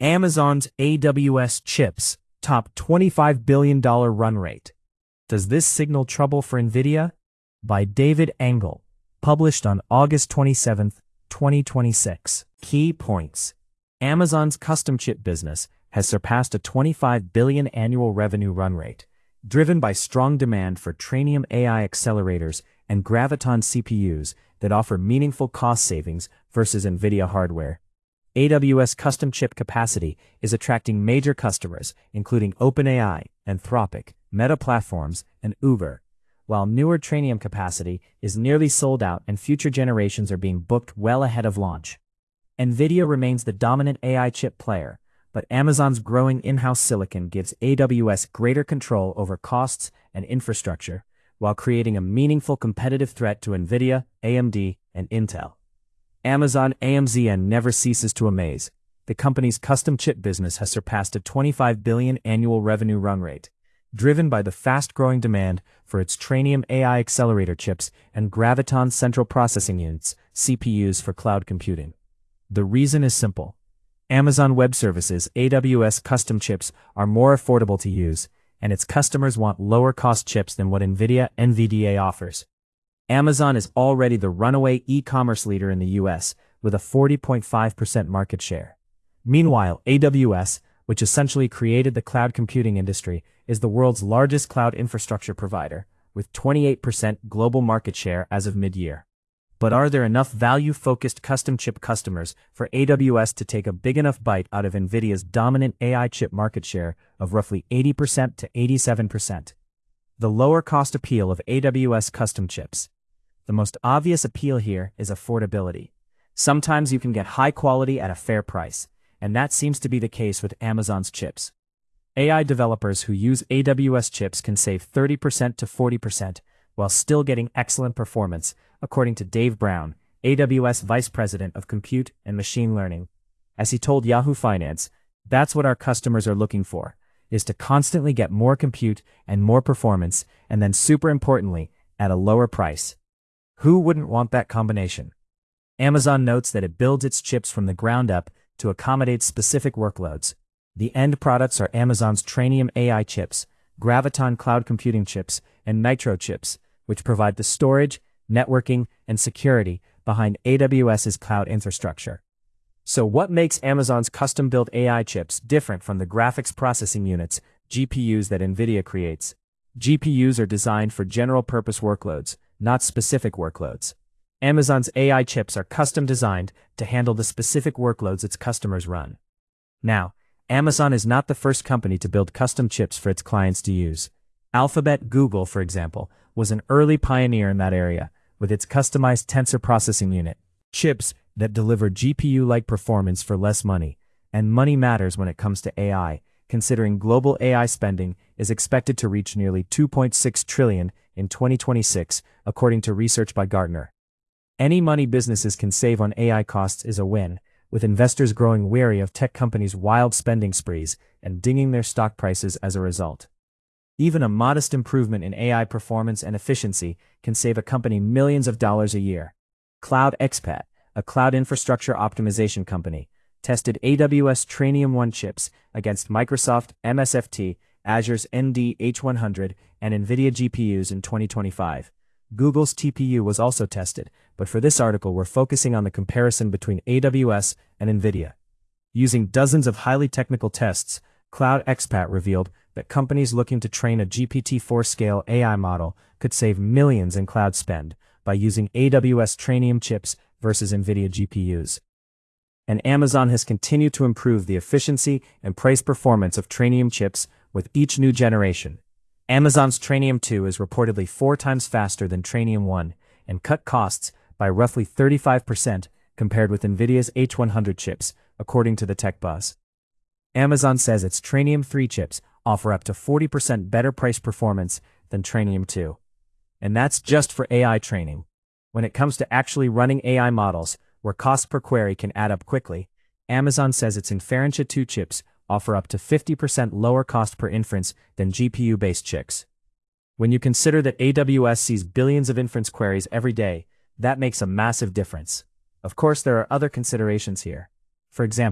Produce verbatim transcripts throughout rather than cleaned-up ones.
Amazon's A W S chips top twenty-five billion dollars run rate. Does this signal trouble for NVIDIA? By David Engel, published on August twenty-seventh, twenty twenty-six. Key points. Amazon's custom chip business has surpassed a twenty-five billion dollars annual revenue run rate, driven by strong demand for Trainium A I accelerators and Graviton C P Us that offer meaningful cost savings versus NVIDIA hardware. A W S custom chip capacity is attracting major customers, including OpenAI, Anthropic, Meta Platforms, and Uber, while newer Trainium capacity is nearly sold out and future generations are being booked well ahead of launch. NVIDIA remains the dominant A I chip player, but Amazon's growing in-house silicon gives A W S greater control over costs and infrastructure, while creating a meaningful competitive threat to NVIDIA, A M D, and Intel. Amazon A M Z N never ceases to amaze. The company's custom chip business has surpassed a twenty-five billion dollars annual revenue run rate, driven by the fast-growing demand for its Trainium A I accelerator chips and Graviton central processing units, C P Us for cloud computing. The reason is simple. Amazon Web Services A W S custom chips are more affordable to use, and its customers want lower-cost chips than what NVIDIA N V D A offers. Amazon is already the runaway e-commerce leader in the U S, with a forty point five percent market share. Meanwhile, A W S, which essentially created the cloud computing industry, is the world's largest cloud infrastructure provider, with twenty-eight percent global market share as of mid-year. But are there enough value-focused custom chip customers for A W S to take a big enough bite out of NVIDIA's dominant A I chip market share of roughly eighty percent to eighty-seven percent? The lower-cost appeal of A W S custom chips. The most obvious appeal here is affordability. Sometimes you can get high quality at a fair price, and that seems to be the case with Amazon's chips. A I developers who use A W S chips can save thirty percent to forty percent while still getting excellent performance, according to Dave Brown, A W S Vice President of Compute and Machine Learning. As he told Yahoo Finance, that's what our customers are looking for, is to constantly get more compute and more performance, and then super importantly, at a lower price. Who wouldn't want that combination? Amazon notes that it builds its chips from the ground up to accommodate specific workloads. The end products are Amazon's Trainium A I chips, Graviton cloud computing chips, and Nitro chips, which provide the storage, networking, and security behind AWS's cloud infrastructure. So what makes Amazon's custom-built A I chips different from the graphics processing units, G P Us that NVIDIA creates? G P Us are designed for general-purpose workloads, not specific workloads. Amazon's A I chips are custom designed to handle the specific workloads its customers run. Now, Amazon is not the first company to build custom chips for its clients to use. Alphabet Google, for example, was an early pioneer in that area, with its customized tensor processing unit, chips that deliver G P U-like performance for less money. And money matters when it comes to A I, considering global A I spending is expected to reach nearly two point six trillion dollars in twenty twenty-six, according to research by Gartner. Any money businesses can save on A I costs is a win, with investors growing wary of tech companies' wild spending sprees and dinging their stock prices as a result. Even a modest improvement in A I performance and efficiency can save a company millions of dollars a year. CloudXpat, a cloud infrastructure optimization company, tested A W S Trainium one chips against Microsoft M S F T, Azure's N D H one hundred, and NVIDIA G P Us in twenty twenty-five. Google's T P U was also tested, but for this article we're focusing on the comparison between A W S and NVIDIA. Using dozens of highly technical tests, CloudXpat revealed that companies looking to train a G P T four scale A I model could save millions in cloud spend by using A W S Trainium chips versus NVIDIA G P Us. And Amazon has continued to improve the efficiency and price performance of Trainium chips with each new generation. Amazon's Trainium two is reportedly four times faster than Trainium one and cut costs by roughly thirty-five percent compared with NVIDIA's H one hundred chips, according to the Tech Buzz. Amazon says its Trainium three chips offer up to forty percent better price performance than Trainium two. And that's just for A I training. When it comes to actually running A I models, where cost per query can add up quickly, Amazon says its Inferentia two chips offer up to fifty percent lower cost per inference than G P U-based chips. When you consider that A W S sees billions of inference queries every day, that makes a massive difference. Of course, there are other considerations here. For example,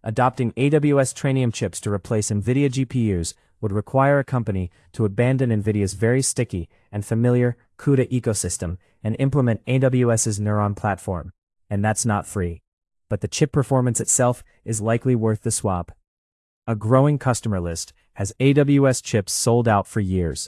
adopting A W S Trainium chips to replace NVIDIA G P Us would require a company to abandon NVIDIA's very sticky and familiar CUDA ecosystem and implement AWS's Neuron platform. And that's not free. But the chip performance itself is likely worth the swap. A growing customer list has A W S chips sold out for years.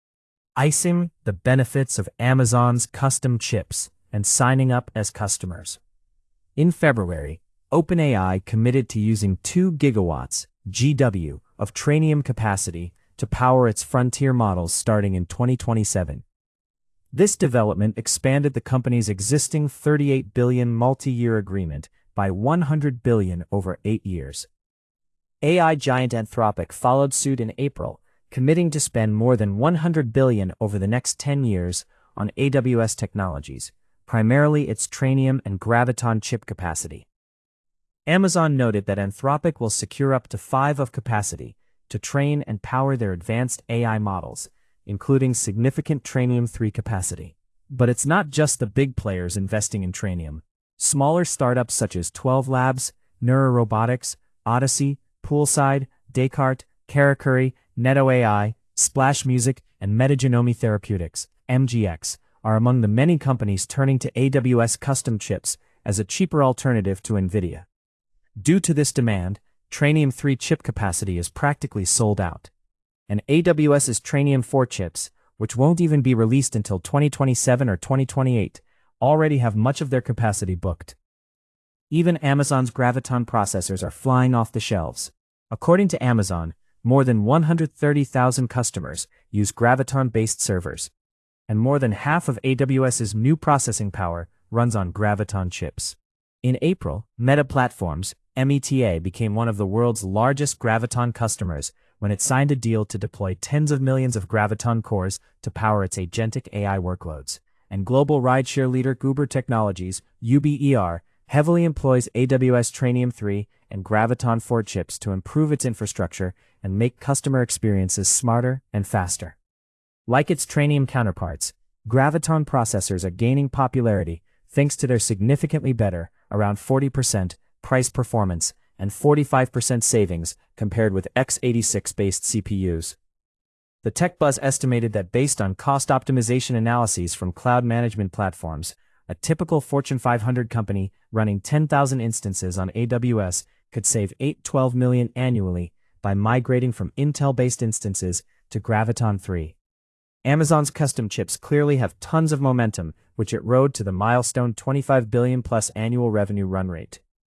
Icing the benefits of Amazon's custom chips and signing up as customers. In February, OpenAI committed to using two gigawatts G W of Trainium capacity to power its frontier models starting in twenty twenty-seven. This development expanded the company's existing thirty-eight billion dollars multi-year agreement by one hundred billion dollars over eight years. A I giant Anthropic followed suit in April, committing to spend more than one hundred billion dollars over the next ten years on A W S technologies, primarily its Trainium and Graviton chip capacity. Amazon noted that Anthropic will secure up to five of capacity to train and power their advanced A I models, including significant Trainium three capacity. But it's not just the big players investing in Trainium. Smaller startups such as twelve labs, NeuroRobotics, Odyssey, Poolside, Descartes, Karakuri, Neto A I, Splash Music, and Metagenomi Therapeutics, M G X, are among the many companies turning to A W S custom chips as a cheaper alternative to NVIDIA. Due to this demand, Trainium three chip capacity is practically sold out. And AWS's Trainium four chips, which won't even be released until twenty twenty-seven or twenty twenty-eight, already have much of their capacity booked. Even Amazon's Graviton processors are flying off the shelves. According to Amazon, more than one hundred thirty thousand customers use Graviton-based servers, and more than half of AWS's new processing power runs on Graviton chips. In April, Meta Platforms, Meta, became one of the world's largest Graviton customers when it signed a deal to deploy tens of millions of Graviton cores to power its agentic A I workloads. And global rideshare leader Uber Technologies, Uber, heavily employs A W S Trainium three and Graviton four chips to improve its infrastructure and make customer experiences smarter and faster. Like its Trainium counterparts, Graviton processors are gaining popularity thanks to their significantly better, around forty percent, price performance and forty-five percent savings compared with x eighty-six-based C P Us. The TechBuzz estimated that based on cost optimization analyses from cloud management platforms, a typical Fortune five hundred company running ten thousand instances on A W S could save eight to twelve million dollars annually by migrating from Intel-based instances to Graviton three. Amazon's custom chips clearly have tons of momentum, which it rode to the milestone twenty-five billion dollars plus annual revenue run rate.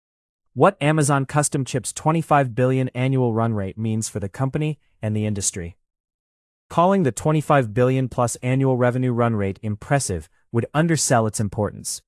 What Amazon custom chips' twenty-five billion dollars annual run rate means for the company and the industry. Calling the twenty-five billion dollars plus annual revenue run rate impressive would undersell its importance.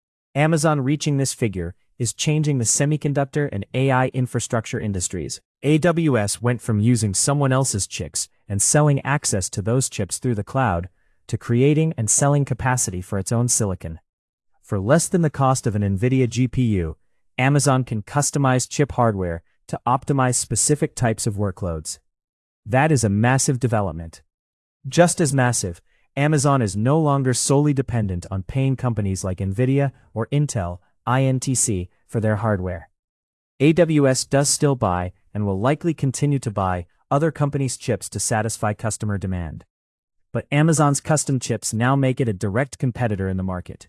Amazon reaching this figure is changing the semiconductor and A I infrastructure industries. A W S went from using someone else's chips and selling access to those chips through the cloud to creating and selling capacity for its own silicon. For less than the cost of an NVIDIA G P U, Amazon can customize chip hardware to optimize specific types of workloads. That is a massive development. Just as massive, Amazon is no longer solely dependent on paying companies like NVIDIA or Intel, I N T C, for their hardware. A W S does still buy, and will likely continue to buy, other companies' chips to satisfy customer demand. But Amazon's custom chips now make it a direct competitor in the market.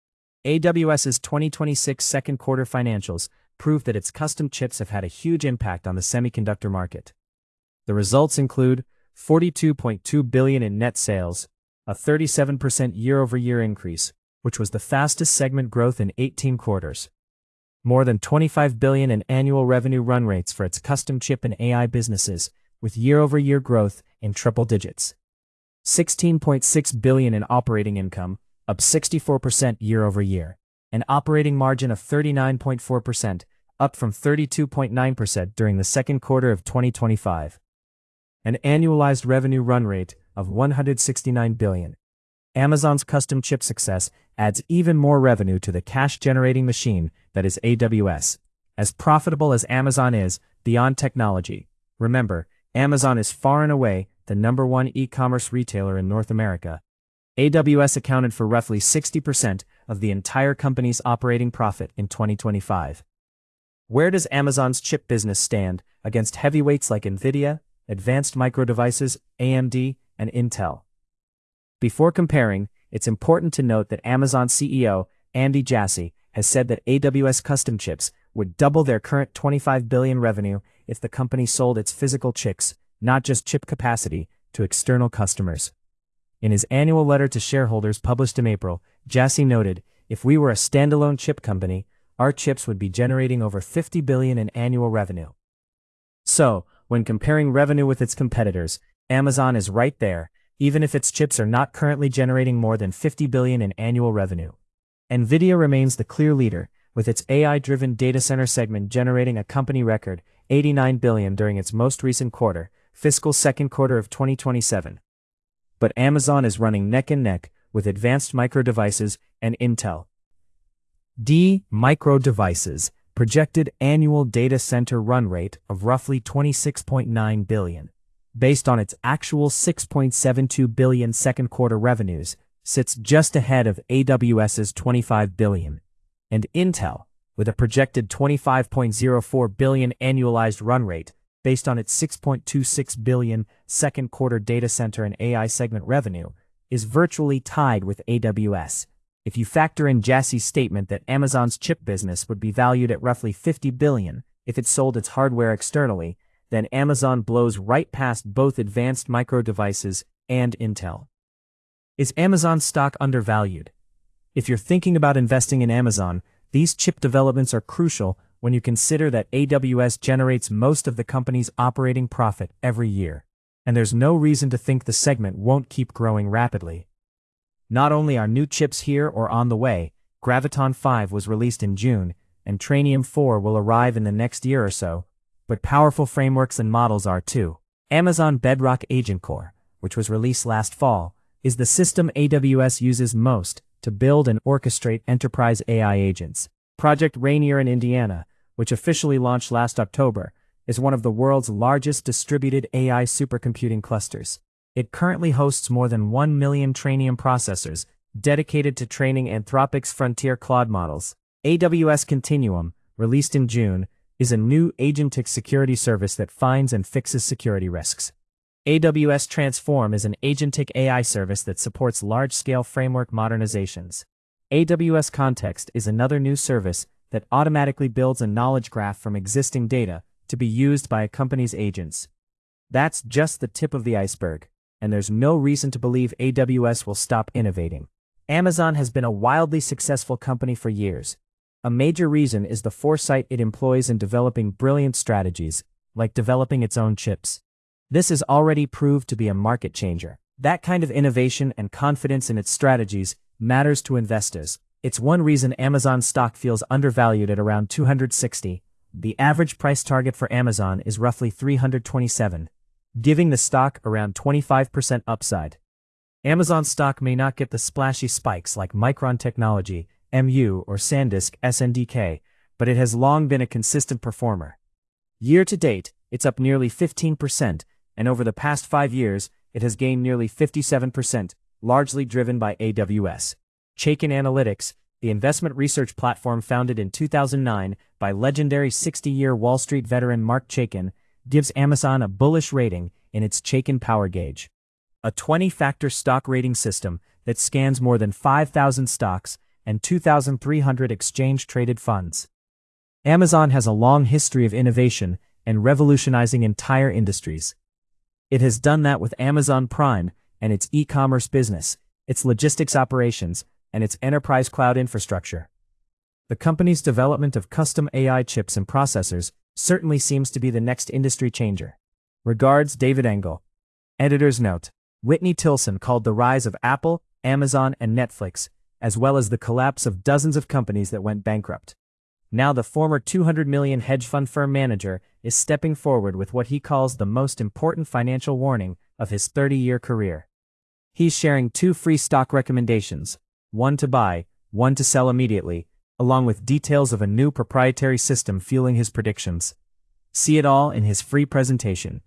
AWS's twenty twenty-six second quarter financials prove that its custom chips have had a huge impact on the semiconductor market. The results include forty-two point two billion dollars in net sales, a thirty-seven percent year-over-year increase, which was the fastest segment growth in eighteen quarters. More than twenty-five billion dollars in annual revenue run rates for its custom chip and A I businesses, with year-over-year growth in triple digits. sixteen point six billion dollars in operating income, up sixty-four percent year-over-year, an operating margin of thirty-nine point four percent, up from thirty-two point nine percent during the second quarter of twenty twenty-five. An annualized revenue run rate of one hundred sixty-nine billion dollars. Amazon's custom chip success adds even more revenue to the cash-generating machine that is A W S. As profitable as Amazon is, beyond technology, remember, Amazon is far and away the number one e-commerce retailer in North America. A W S accounted for roughly sixty percent of the entire company's operating profit in twenty twenty-five. Where does Amazon's chip business stand against heavyweights like NVIDIA, Advanced Micro Devices, A M D, and Intel? Before comparing, it's important to note that Amazon C E O Andy Jassy has said that A W S custom chips would double their current twenty-five billion dollars revenue if the company sold its physical chips, not just chip capacity, to external customers. In his annual letter to shareholders published in April, Jassy noted, "If we were a standalone chip company, our chips would be generating over fifty billion dollars in annual revenue." So, when comparing revenue with its competitors, Amazon is right there, even if its chips are not currently generating more than fifty billion dollars in annual revenue. NVIDIA remains the clear leader, with its A I-driven data center segment generating a company record eighty-nine billion dollars during its most recent quarter, fiscal second quarter of twenty twenty-seven. But Amazon is running neck and neck with Advanced Micro Devices and Intel. D Micro Devices projected annual data center run rate of roughly twenty-six point nine billion dollars, based on its actual six point seven two billion dollars second quarter revenues, sits just ahead of AWS's twenty-five billion dollars, and Intel, with a projected twenty-five point zero four billion dollars annualized run rate, based on its six point two six billion dollars second quarter data center and A I segment revenue, is virtually tied with A W S. If you factor in Jassy's statement that Amazon's chip business would be valued at roughly fifty billion dollars if it sold its hardware externally, then Amazon blows right past both Advanced Micro Devices and Intel. Is Amazon stock undervalued? If you're thinking about investing in Amazon, these chip developments are crucial when you consider that A W S generates most of the company's operating profit every year, and there's no reason to think the segment won't keep growing rapidly. Not only are new chips here or on the way, Graviton five was released in June, and Trainium four will arrive in the next year or so, but powerful frameworks and models are too. Amazon Bedrock Agent Core, which was released last fall, is the system A W S uses most to build and orchestrate enterprise A I agents. Project Rainier in Indiana, which officially launched last October, is one of the world's largest distributed A I supercomputing clusters. It currently hosts more than one million Trainium processors, dedicated to training Anthropic's frontier Claude models. A W S Continuum, released in June, is a new agentic security service that finds and fixes security risks. A W S Transform is an agentic A I service that supports large-scale framework modernizations. A W S Context is another new service that automatically builds a knowledge graph from existing data to be used by a company's agents. That's just the tip of the iceberg, and there's no reason to believe A W S will stop innovating. Amazon has been a wildly successful company for years. A major reason is the foresight it employs in developing brilliant strategies, like developing its own chips. This has already proved to be a market changer. That kind of innovation and confidence in its strategies matters to investors. It's one reason Amazon stock feels undervalued at around two hundred sixty. The average price target for Amazon is roughly three hundred twenty-seven, giving the stock around twenty-five percent upside. Amazon stock may not get the splashy spikes like Micron Technology, M U, or SanDisk S N D K, but it has long been a consistent performer. Year to date, it's up nearly fifteen percent, and over the past five years, it has gained nearly fifty-seven percent, largely driven by A W S. Chaikin Analytics, the investment research platform founded in two thousand nine by legendary sixty-year Wall Street veteran Marc Chaikin, gives Amazon a bullish rating in its Chaikin Power Gauge, a twenty-factor stock rating system that scans more than five thousand stocks and two thousand three hundred exchange-traded funds. Amazon has a long history of innovation and revolutionizing entire industries. It has done that with Amazon Prime and its e-commerce business, its logistics operations, and its enterprise cloud infrastructure. The company's development of custom A I chips and processors certainly seems to be the next industry changer. Regards, David Engel. Editor's note: Whitney Tilson called the rise of Apple, Amazon, and Netflix, as well as the collapse of dozens of companies that went bankrupt. Now the former two hundred million dollars hedge fund firm manager is stepping forward with what he calls the most important financial warning of his thirty-year career. He's sharing two free stock recommendations, one to buy, one to sell immediately, along with details of a new proprietary system fueling his predictions. See it all in his free presentation.